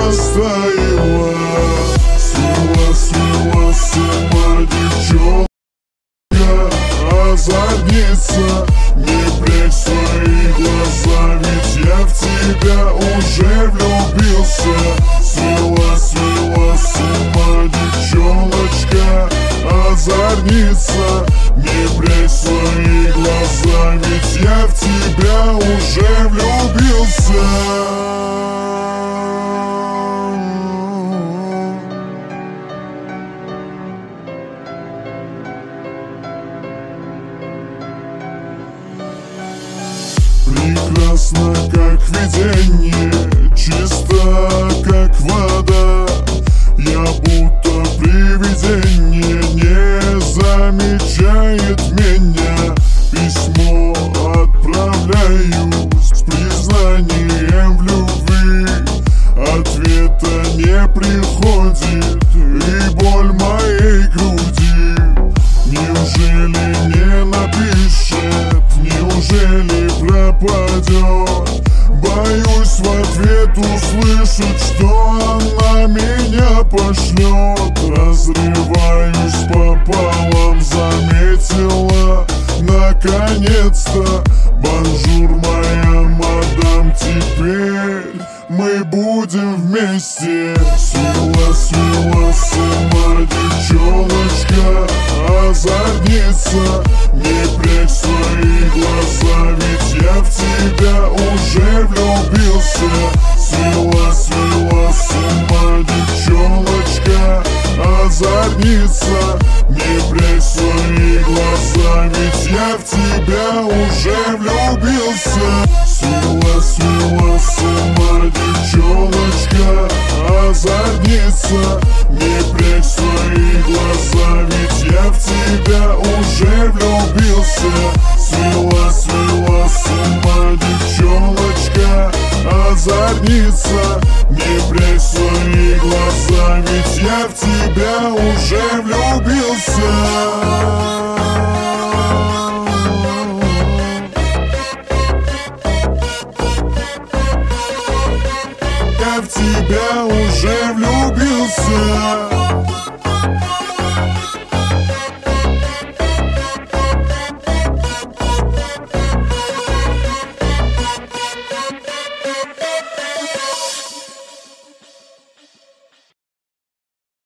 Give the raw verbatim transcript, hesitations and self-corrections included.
растаяла. Свела, свела с ума девчонка, озорница. Не прячь свои глаза, ведь я в тебя уже влюбился. Свела, свела с ума девчоночка, озорница. Не прячь свои глаза, ведь я в тебя уже влюбился. Прекрасно, как видение, чисто, как вода. Я будто привидение, не замечает меня. Письмо отправляю с признанием в любви. Ответа не приходит, и боль моей груди. Неужели не напишет, неужели пропадет? Боюсь в ответ услышать, что она меня пошлет. Разрываюсь пополам, заметила наконец-то. Бонжур, моя мадам, теперь мы будем вместе. Свела, свела с ума девчоночка, озорница. Не прячь свои глаза, ведь я в тебя уже влюбился. Свела, свела с ума девчоночка, озорница. Не прячь свои глаза, ведь я в тебя уже влюбился. Свела, свела с ума девчоночка, озорница. Не прячь свои глаза, ведь я в тебя уже влюбился. Свела, свела с ума девчоночка, озорница. Не прячь свои глаза, ведь я в тебя уже влюбился. Я в тебя уже влюбился.